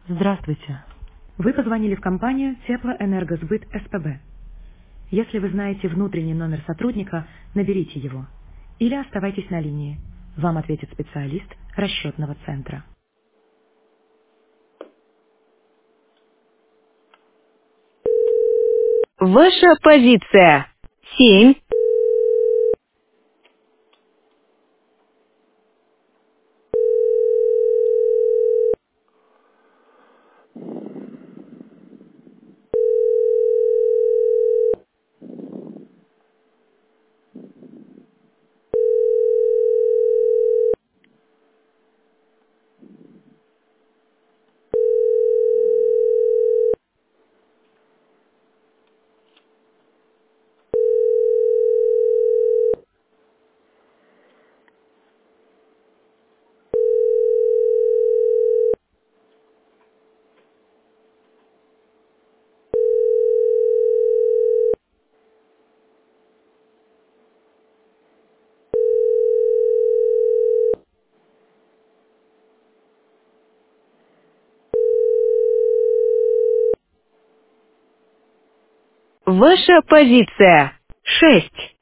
Здравствуйте. Вы позвонили в компанию Теплоэнергосбыт СПБ. Если вы знаете внутренний номер сотрудника, наберите его. Или оставайтесь на линии. Вам ответит специалист расчетного центра. Ваша позиция. 7. Ваша позиция. 6.